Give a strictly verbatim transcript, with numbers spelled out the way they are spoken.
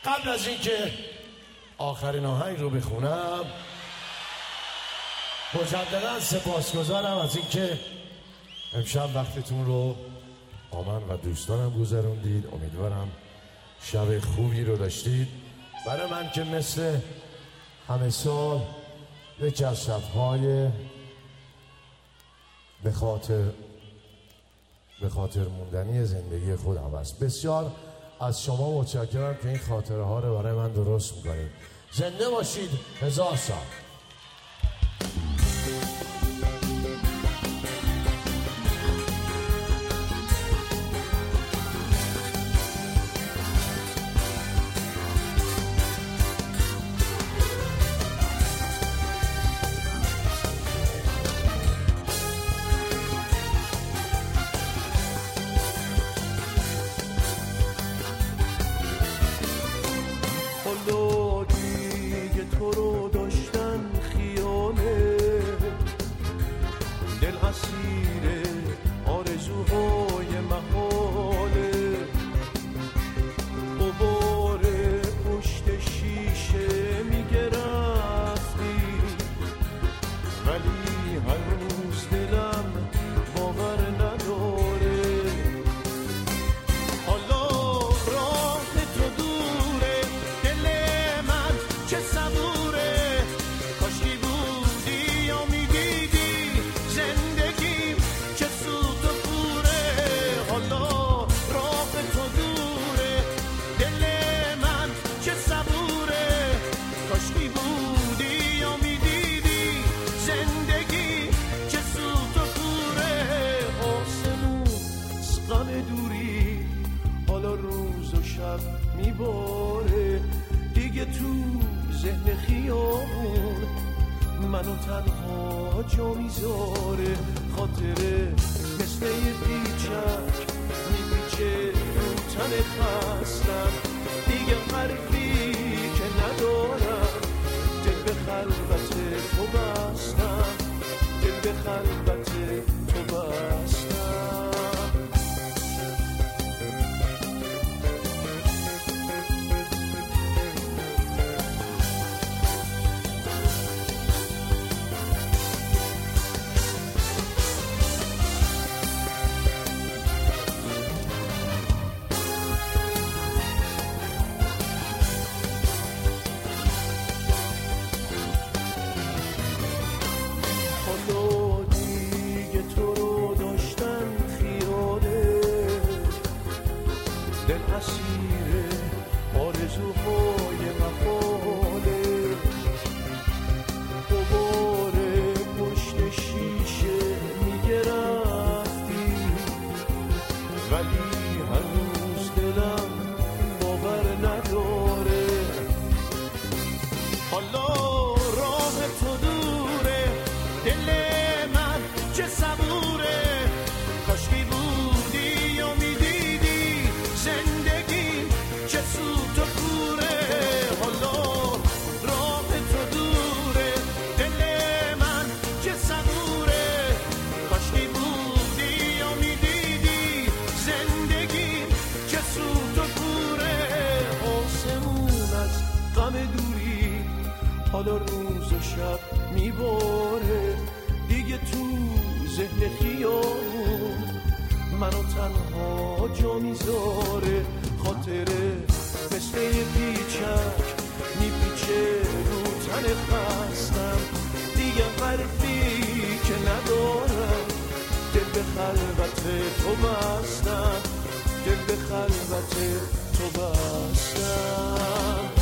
قبل از اینکه آخرین آهنگ رو بخونم مجددا سپاسگزارم از اینکه امشب وقتتون رو با من و دوستانم گذروندید. امیدوارم شب خوبی رو داشتید. برای من که مثل همه سال یکی از شب‌های به خاطر به خاطر موندنی زندگی خودم است. بسیار از شما متشکرم که این خاطره ها رو برای من درست میکنید. زنده باشید هزار سال. میباره دیگه تو ذهن خیابون منو تنها جا میذاره. خاطره مثل یه پیچک میپیچه رو تن خستم. دیگه حرفی که ندارم دل به خلوت تو بستم. دل به خلوت تو بستم. حالا روز و شب میباره دیگه تو ذهن خیابون منو تنها جا میذاره. خاطره مثل یه پیچک میپیچه رو تن خستم. دیگه حرفی که ندارم دل به خلوت تو بستم. دل به خلوت تو بستم.